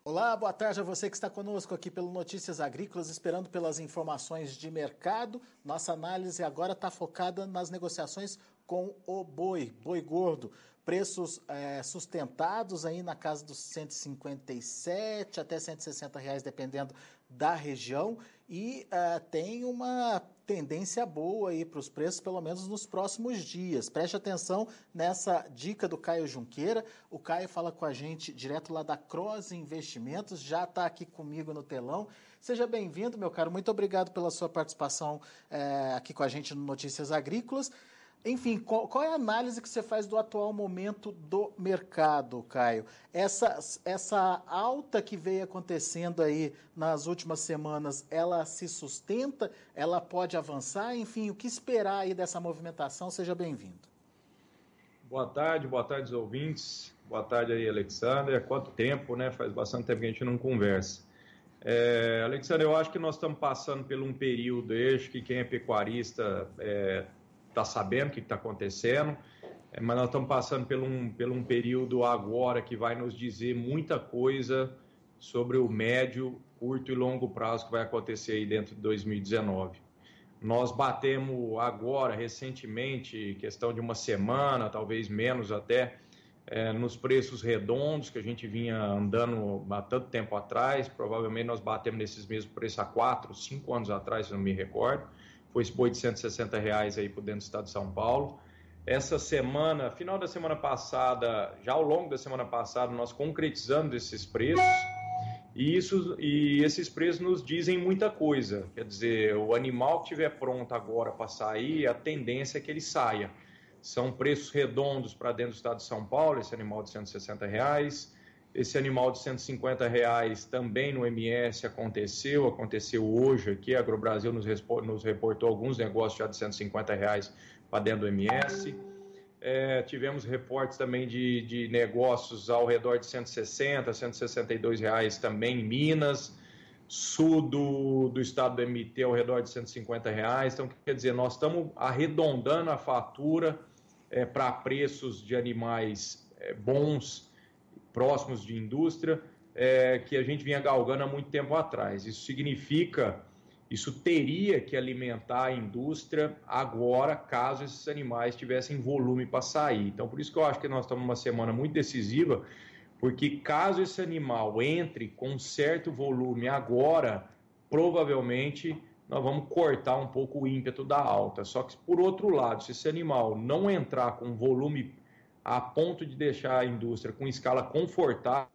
Olá, boa tarde a você que está conosco aqui pelo Notícias Agrícolas, esperando pelas informações de mercado. Nossa análise agora está focada nas negociações com o boi gordo. Preços sustentados aí na casa dos 157 até 160 reais, dependendo da região. E tem uma tendência boa aí para os preços, pelo menos nos próximos dias. Preste atenção nessa dica do Caio Junqueira. O Caio fala com a gente direto lá da Cross Investimentos, já está aqui comigo no telão. Seja bem-vindo, meu caro. Muito obrigado pela sua participação aqui com a gente no Notícias Agrícolas. Enfim, qual é a análise que você faz do atual momento do mercado, Caio? Essa alta que veio acontecendo aí nas últimas semanas, ela se sustenta? Ela pode avançar? Enfim, o que esperar aí dessa movimentação? Seja bem-vindo. Boa tarde aos ouvintes. Boa tarde aí, Alexander. Quanto tempo, né? Faz bastante tempo que a gente não conversa. Alexander, eu acho que nós estamos passando por um período, acho que quem é pecuarista está sabendo o que está acontecendo, mas nós estamos passando por um período agora que vai nos dizer muita coisa sobre o médio, curto e longo prazo que vai acontecer aí dentro de 2019. Nós batemos agora, recentemente, questão de uma semana, talvez menos até, nos preços redondos que a gente vinha andando há tanto tempo atrás. Provavelmente nós batemos nesses mesmos preços há 4, 5 anos atrás, se não me recordo. Foi esse boi de 160 reais aí por dentro do estado de São Paulo. Essa semana, final da semana passada, já ao longo da semana passada, nós concretizamos esses preços e esses preços nos dizem muita coisa. Quer dizer, o animal que estiver pronto agora para sair, a tendência é que ele saia. São preços redondos para dentro do estado de São Paulo, esse animal de 160 reais. Esse animal de 150 reais também no MS aconteceu hoje aqui. A AgroBrasil nos reportou alguns negócios já de 150 reais para dentro do MS. Tivemos reportes também de negócios ao redor de 160, 162 reais também em Minas. Sul do estado do MT ao redor de 150 reais. Então, quer dizer, nós estamos arredondando a fatura para preços de animais bons, próximos de indústria, que a gente vinha galgando há muito tempo atrás. Isso teria que alimentar a indústria agora, caso esses animais tivessem volume para sair. Então, por isso que eu acho que nós estamos numa semana muito decisiva, porque caso esse animal entre com certo volume agora, provavelmente nós vamos cortar um pouco o ímpeto da alta. Só que, por outro lado, se esse animal não entrar com volume a ponto de deixar a indústria com escala confortável,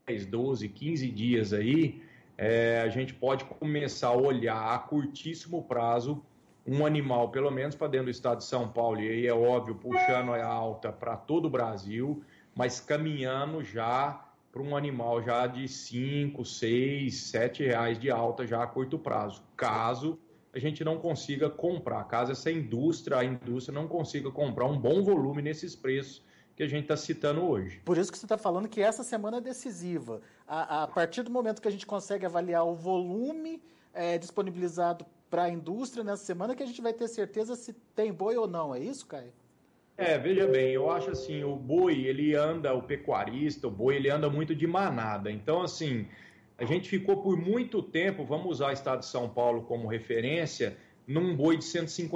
12, 15 dias aí, a gente pode começar a olhar a curtíssimo prazo um animal, pelo menos para dentro do estado de São Paulo, e aí é óbvio, puxando a alta para todo o Brasil, mas caminhando já para um animal já de 5, 6, 7 reais de alta já a curto prazo, caso a gente não consiga comprar, caso a indústria não consiga comprar um bom volume nesses preços que a gente está citando hoje. Por isso que você está falando que essa semana é decisiva. A partir do momento que a gente consegue avaliar o volume disponibilizado para a indústria nessa semana, que a gente vai ter certeza se tem boi ou não. É isso, Caio? Veja bem, eu acho assim, o boi, o pecuarista, o boi, ele anda muito de manada. Então, assim, a gente ficou por muito tempo, vamos usar o estado de São Paulo como referência, num boi de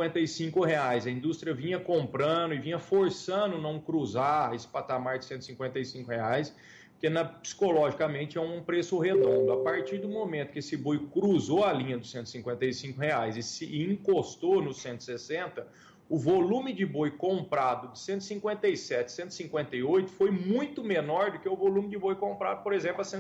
155 reais. A indústria vinha comprando e vinha forçando não cruzar esse patamar de 155 reais, porque psicologicamente é um preço redondo. A partir do momento que esse boi cruzou a linha dos 155 reais e encostou nos 160, o volume de boi comprado de 157, 158 foi muito menor do que o volume de boi comprado, por exemplo, a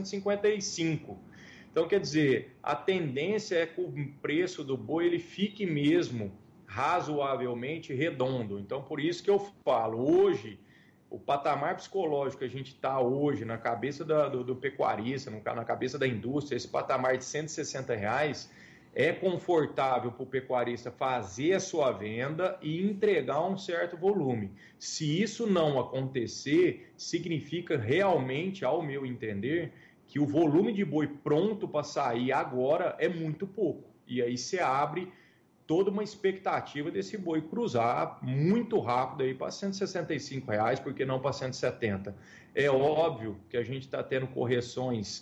155. Então, quer dizer, a tendência é que o preço do boi ele fique mesmo razoavelmente redondo. Então, por isso que eu falo, hoje, o patamar psicológico que a gente está hoje na cabeça do pecuarista, na cabeça da indústria, esse patamar de 160 reais é confortável para o pecuarista fazer a sua venda e entregar um certo volume. Se isso não acontecer, significa realmente, ao meu entender, que o volume de boi pronto para sair agora é muito pouco. E aí você abre toda uma expectativa desse boi cruzar muito rápido aí para 165 reais, porque não para 170. É óbvio que a gente está tendo correções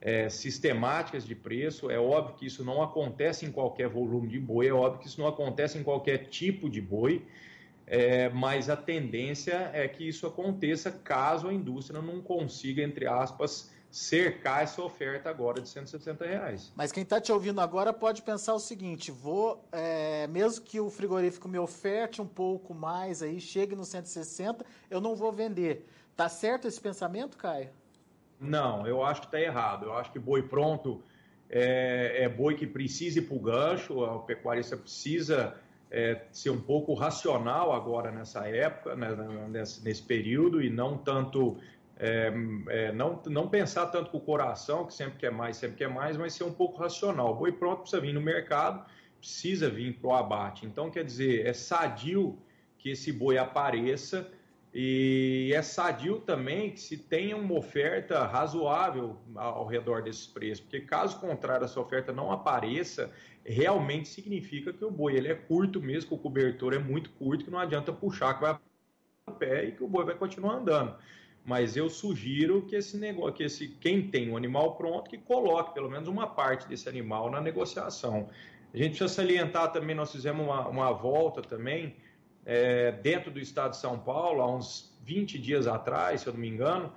sistemáticas de preço. É óbvio que isso não acontece em qualquer volume de boi, é óbvio que isso não acontece em qualquer tipo de boi, mas a tendência é que isso aconteça caso a indústria não consiga, entre aspas, cercar essa oferta agora de R$ 160. Mas quem está te ouvindo agora pode pensar o seguinte, mesmo que o frigorífico me oferte um pouco mais, aí chegue no 160, eu não vou vender. Tá certo esse pensamento, Caio? Não, eu acho que está errado. Eu acho que boi pronto é boi que precisa ir para o gancho, o pecuarista precisa ser um pouco racional agora nessa época, né, nesse período, e não tanto não pensar tanto com o coração, que sempre quer mais, mas ser um pouco racional. O boi pronto precisa vir no mercado, precisa vir para o abate. Então, quer dizer, é sadio que esse boi apareça, e é sadio também que se tenha uma oferta razoável ao redor desses preços, porque caso contrário essa oferta não apareça, realmente significa que o boi ele é curto mesmo, que o cobertor é muito curto, que não adianta puxar, que vai o pé e que o boi vai continuar andando. Mas eu sugiro que esse negócio, quem tem um animal pronto, que coloque pelo menos uma parte desse animal na negociação. A gente precisa salientar também, nós fizemos uma volta também dentro do estado de São Paulo, há uns 20 dias atrás, se eu não me engano,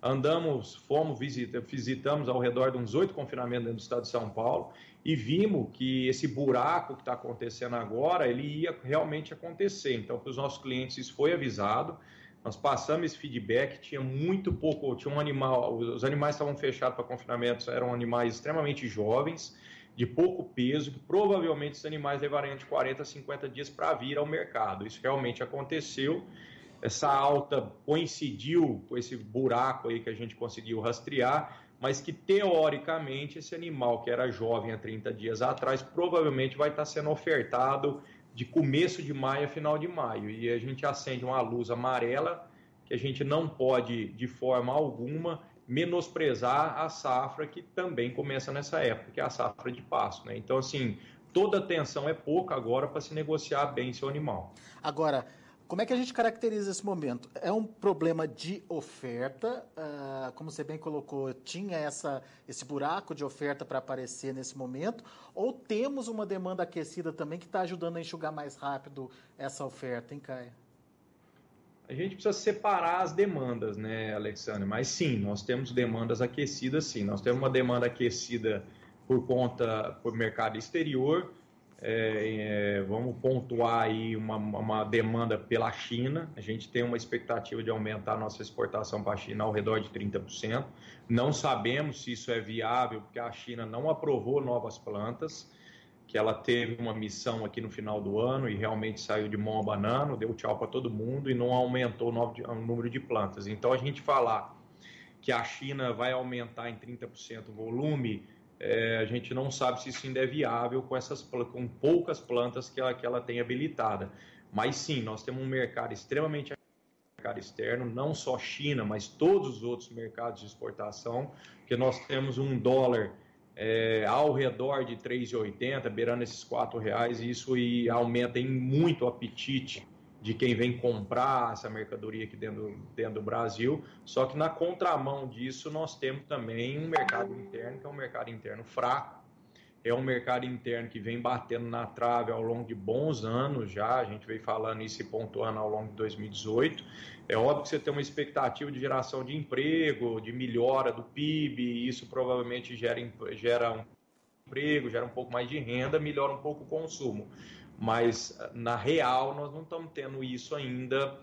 visitamos ao redor de uns 8 confinamentos dentro do estado de São Paulo e vimos que esse buraco que está acontecendo agora, ele ia realmente acontecer. Então, para os nossos clientes isso foi avisado, nós passamos esse feedback, tinha muito pouco, tinha um animal, os animais estavam fechados para confinamentos, eram animais extremamente jovens, de pouco peso, que provavelmente esses animais levariam de 40 a 50 dias para vir ao mercado. Isso realmente aconteceu. Essa alta coincidiu com esse buraco aí que a gente conseguiu rastrear, mas que teoricamente esse animal que era jovem há 30 dias atrás provavelmente vai estar sendo ofertado de começo de maio a final de maio. E a gente acende uma luz amarela que a gente não pode, de forma alguma, menosprezar a safra que também começa nessa época, que é a safra de pasto, né? Então, assim, toda atenção é pouca agora para se negociar bem seu animal. Agora, como é que a gente caracteriza esse momento? É um problema de oferta, como você bem colocou, tinha esse buraco de oferta para aparecer nesse momento, ou temos uma demanda aquecida também que está ajudando a enxugar mais rápido essa oferta, hein, Caio? A gente precisa separar as demandas, né, Alexandre? Mas sim, nós temos demandas aquecidas, sim. Nós temos uma demanda aquecida por mercado exterior. Vamos pontuar aí uma demanda pela China. A gente tem uma expectativa de aumentar a nossa exportação para a China ao redor de 30%. Não sabemos se isso é viável, porque a China não aprovou novas plantas, que ela teve uma missão aqui no final do ano e realmente saiu de mão abanando, deu tchau para todo mundo e não aumentou o número de plantas. Então, a gente falar que a China vai aumentar em 30% o volume, a gente não sabe se isso ainda é viável com poucas plantas que ela tem habilitada. Mas sim, nós temos um mercado extremamente externo, não só China, mas todos os outros mercados de exportação, que nós temos um dólar ao redor de 3,80, beirando esses R$4, e isso aumenta em muito o apetite de quem vem comprar essa mercadoria aqui dentro do Brasil. Só que na contramão disso nós temos também um mercado interno, que é um mercado interno fraco, é um mercado interno que vem batendo na trave ao longo de bons anos já, a gente veio falando isso e pontuando ao longo de 2018. É óbvio que você tem uma expectativa de geração de emprego, de melhora do PIB, e isso provavelmente gera um emprego, gera um pouco mais de renda, melhora um pouco o consumo. Mas, na real, nós não estamos tendo isso ainda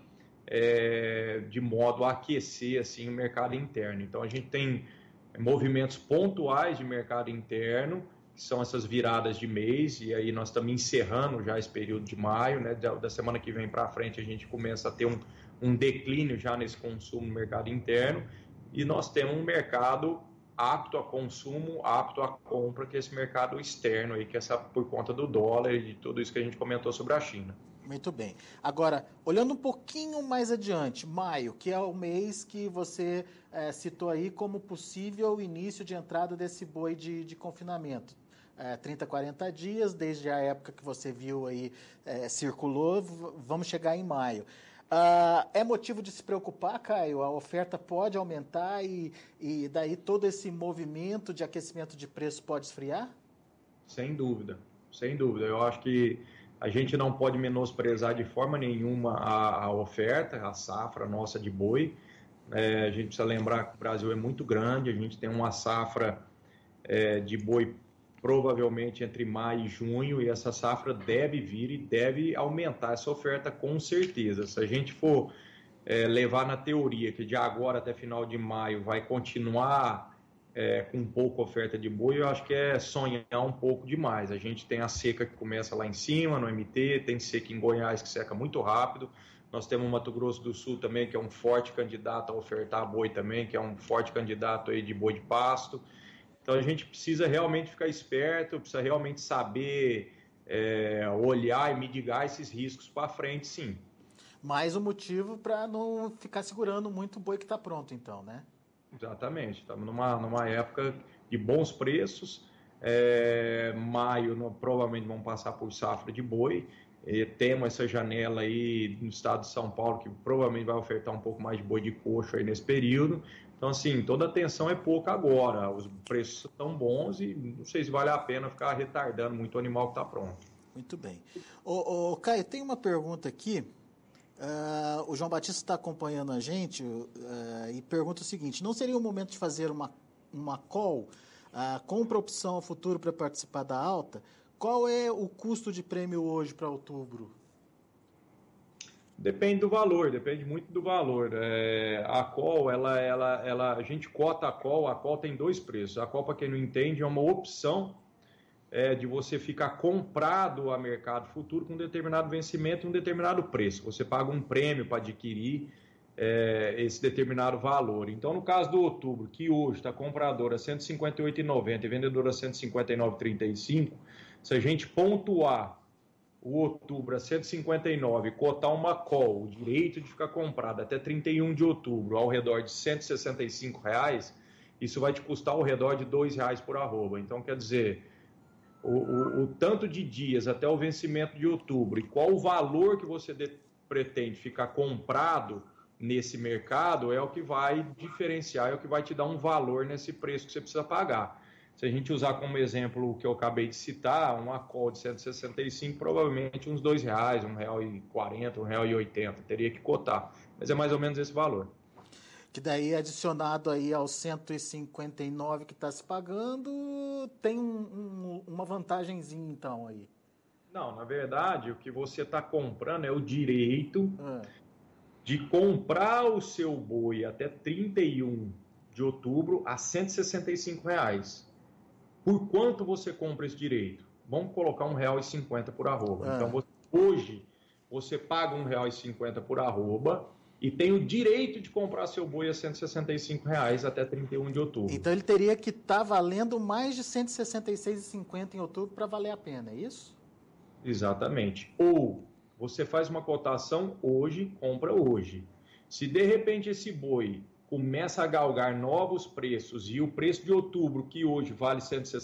de modo a aquecer assim, o mercado interno. Então, a gente tem movimentos pontuais de mercado interno, que são essas viradas de mês, e aí nós estamos encerrando já esse período de maio, né? Da semana que vem para frente a gente começa a ter um declínio já nesse consumo no mercado interno, e nós temos um mercado apto a consumo, apto a compra, que é esse mercado externo aí, que é por conta do dólar e de tudo isso que a gente comentou sobre a China. Muito bem. Agora, olhando um pouquinho mais adiante, maio, que é o mês que você citou aí como possível início de entrada desse boi de confinamento. 30, 40 dias, desde a época que você viu aí, circulou, vamos chegar em maio. É motivo de se preocupar, Caio? A oferta pode aumentar e daí todo esse movimento de aquecimento de preço pode esfriar? Sem dúvida, sem dúvida. Eu acho que a gente não pode menosprezar de forma nenhuma a oferta, a safra nossa de boi. A gente precisa lembrar que o Brasil é muito grande, a gente tem uma safra de boi provavelmente entre maio e junho, e essa safra deve vir e deve aumentar essa oferta com certeza. Se a gente for levar na teoria que de agora até final de maio vai continuar com pouca oferta de boi, eu acho que é sonhar um pouco demais. A gente tem a seca que começa lá em cima, no MT, tem seca em Goiás que seca muito rápido, nós temos o Mato Grosso do Sul também, que é um forte candidato a ofertar boi também, que é um forte candidato aí de boi de pasto. Então a gente precisa realmente ficar esperto, precisa realmente saber olhar e mitigar esses riscos para frente, sim. Mais um motivo para não ficar segurando muito o boi que está pronto, então, né? Exatamente, estamos numa época de bons preços. Maio provavelmente vão passar por safra de boi. Temos essa janela aí no estado de São Paulo que provavelmente vai ofertar um pouco mais de boi de coxo aí nesse período. Então, assim, toda a atenção é pouca agora. Os preços estão bons e não sei se vale a pena ficar retardando muito o animal que está pronto. Muito bem. Caio, tem uma pergunta aqui. O João Batista está acompanhando a gente e pergunta o seguinte: não seria o momento de fazer uma call, compra opção ao futuro para participar da alta? Qual é o custo de prêmio hoje para outubro? Depende do valor, depende muito do valor. A call, a gente cota a call tem dois preços. A call, para quem não entende, é uma opção de você ficar comprado a mercado futuro com um determinado vencimento e um determinado preço. Você paga um prêmio para adquirir esse determinado valor. Então, no caso do outubro, que hoje está comprador a R$ 158,90 e vendedor a R$ 159,35, se a gente pontuar o outubro a 159, cotar uma call, o direito de ficar comprado até 31 de outubro, ao redor de R$ 165, isso vai te custar ao redor de R$ 2 por arroba. Então, quer dizer, o tanto de dias até o vencimento de outubro e qual o valor que você pretende ficar comprado nesse mercado é o que vai diferenciar, é o que vai te dar um valor nesse preço que você precisa pagar. Se a gente usar como exemplo o que eu acabei de citar, uma call de 165, provavelmente uns R$ 2, R$ 1,40, R$ 1,80, teria que cotar. Mas é mais ou menos esse valor. Que daí, adicionado aí aos 159 que está se pagando, tem uma vantagenzinha, então, aí. Não, na verdade, o que você está comprando é o direito de comprar o seu boi até 31 de outubro a R$ 165. Por quanto você compra esse direito? Vamos colocar R$ 1,50 por arroba. Então, hoje, você paga R$ 1,50 por arroba e tem o direito de comprar seu boi a R$ 165 até 31 de outubro. Então, ele teria que estar valendo mais de R$ 166,50 em outubro para valer a pena, é isso? Exatamente. Ou você faz uma cotação hoje, compra hoje. Se, de repente, esse boi começa a galgar novos preços e o preço de outubro, que hoje vale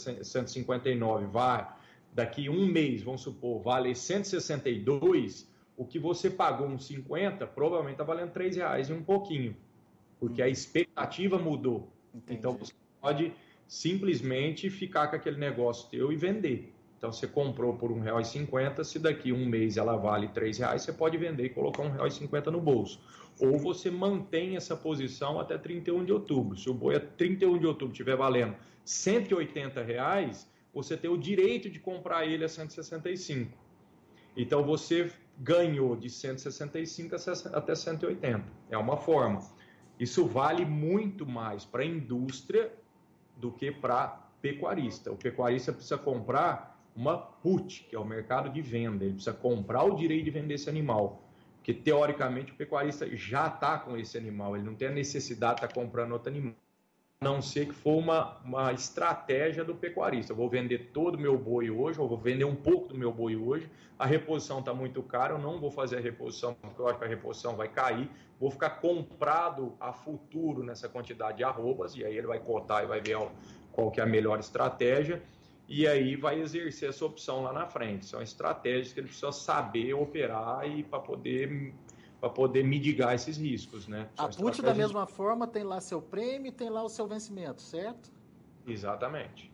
159, daqui um mês, vamos supor, vale 162, o que você pagou uns 50, provavelmente está valendo R$3 e um pouquinho, porque a expectativa mudou. Entendi. Então, você pode simplesmente ficar com aquele negócio teu e vender. Então, você comprou por R$1,50, se daqui um mês ela vale R$3, você pode vender e colocar R$1,50 no bolso. Ou você mantém essa posição até 31 de outubro. Se o boi a 31 de outubro estiver valendo R$ 180, você tem o direito de comprar ele a 165. Então, você ganhou de 165 até 180. É uma forma. Isso vale muito mais para a indústria do que para pecuarista. O pecuarista precisa comprar uma put, que é o mercado de venda. Ele precisa comprar o direito de vender esse animal. Porque, teoricamente, o pecuarista já está com esse animal. Ele não tem a necessidade de estar comprando outro animal. A não ser que for uma estratégia do pecuarista. Eu vou vender todo o meu boi hoje, ou vou vender um pouco do meu boi hoje. A reposição está muito cara, eu não vou fazer a reposição, porque eu acho que a reposição vai cair. Vou ficar comprado a futuro nessa quantidade de arrobas, e aí ele vai cotar e vai ver qual que é a melhor estratégia. E aí vai exercer essa opção lá na frente. São estratégias que ele precisa saber operar e para poder para poder mitigar esses riscos, né? A put, da mesma forma, tem lá seu prêmio e tem lá o seu vencimento, certo? Exatamente.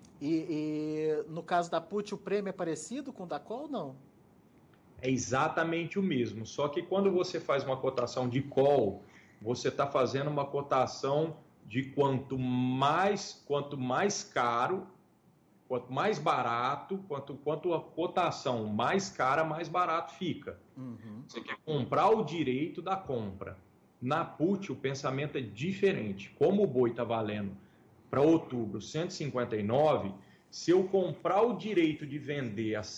E no caso da put, o prêmio é parecido com o da call ou não? É exatamente o mesmo, só que quando você faz uma cotação de call, você está fazendo uma cotação de quanto mais caro, quanto mais barato, quanto a cotação mais cara, mais barato fica. Uhum. Você quer comprar o direito da compra. Na put, o pensamento é diferente. Como o boi está valendo para outubro 159, se eu comprar o direito de vender a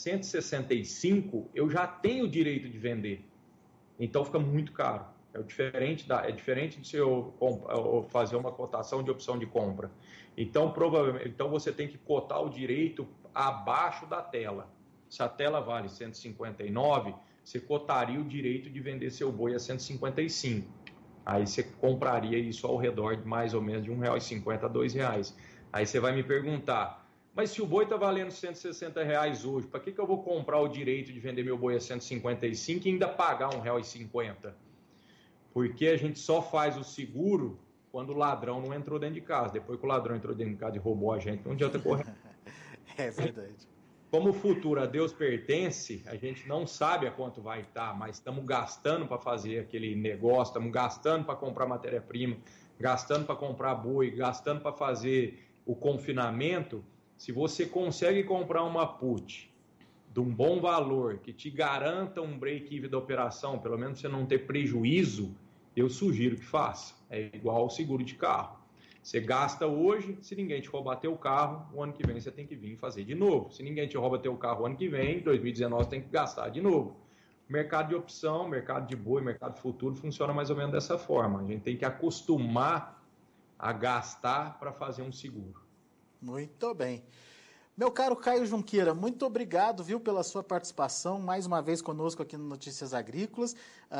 165, eu já tenho o direito de vender. Então fica muito caro. É diferente de se eu fazer uma cotação de opção de compra. Então, provavelmente, você tem que cotar o direito abaixo da tela. Se a tela vale 159, você cotaria o direito de vender seu boi a 155. Aí você compraria isso ao redor de mais ou menos de R$1,50 a R$2. Aí você vai me perguntar, mas se o boi está valendo R$160 hoje, para que eu vou comprar o direito de vender meu boi a 155 e ainda pagar R$1,50? Porque a gente só faz o seguro quando o ladrão não entrou dentro de casa. Depois que o ladrão entrou dentro de casa e roubou a gente, não adianta correr. É verdade. Como o futuro a Deus pertence, a gente não sabe a quanto vai estar, mas estamos gastando para fazer aquele negócio, estamos gastando para comprar matéria-prima, gastando para comprar boi, gastando para fazer o confinamento. Se você consegue comprar uma put de um bom valor, que te garanta um break-even da operação, pelo menos você não ter prejuízo, eu sugiro que faça. É igual ao seguro de carro. Você gasta hoje, se ninguém te roubar teu carro, o ano que vem você tem que vir fazer de novo. Se ninguém te rouba teu carro o ano que vem, 2019 tem que gastar de novo. Mercado de opção, mercado de boi, mercado futuro funciona mais ou menos dessa forma. A gente tem que acostumar a gastar para fazer um seguro. Muito bem. Meu caro Caio Junqueira, muito obrigado, viu, pela sua participação mais uma vez conosco aqui no Notícias Agrícolas.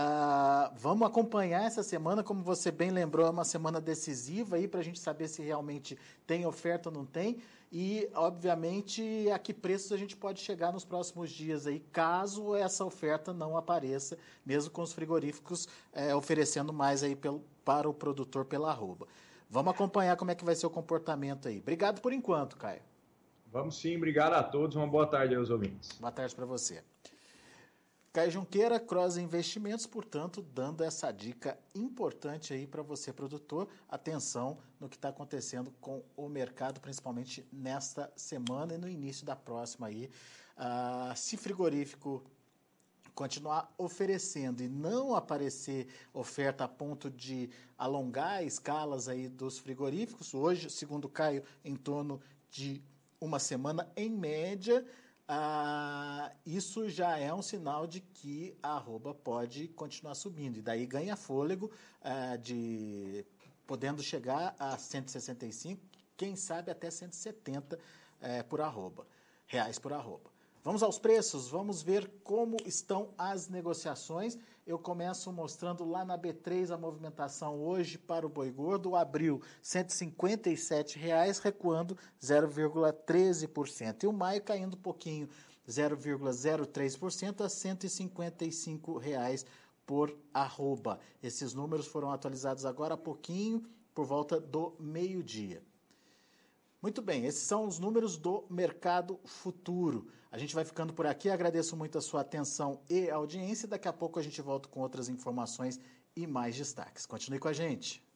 Vamos acompanhar essa semana, como você bem lembrou, é uma semana decisiva aí para a gente saber se realmente tem oferta ou não tem e, obviamente, a que preços a gente pode chegar nos próximos dias aí, caso essa oferta não apareça, mesmo com os frigoríficos oferecendo mais aí para o produtor pela arroba. Vamos acompanhar como é que vai ser o comportamento aí. Obrigado por enquanto, Caio. Vamos sim, obrigado a todos, uma boa tarde aos ouvintes. Boa tarde para você. Caio Junqueira, Cross Investimentos, portanto, dando essa dica importante aí para você, produtor. Atenção no que está acontecendo com o mercado, principalmente nesta semana e no início da próxima aí. Se frigorífico continuar oferecendo e não aparecer oferta a ponto de alongar escalas aí dos frigoríficos, hoje, segundo o Caio, em torno de uma semana em média, isso já é um sinal de que a arroba pode continuar subindo. E daí ganha fôlego, podendo chegar a 165, quem sabe até 170 reais por arroba. Vamos aos preços, vamos ver como estão as negociações. Eu começo mostrando lá na B3 a movimentação hoje para o boi gordo. O abril, R$ 157,00, recuando 0,13%. E o maio caindo um pouquinho, 0,03% a R$ 155,00 por arroba. Esses números foram atualizados agora há pouquinho, por volta do meio-dia. Muito bem, esses são os números do mercado futuro. A gente vai ficando por aqui, agradeço muito a sua atenção e audiência. Daqui a pouco a gente volta com outras informações e mais destaques. Continue com a gente.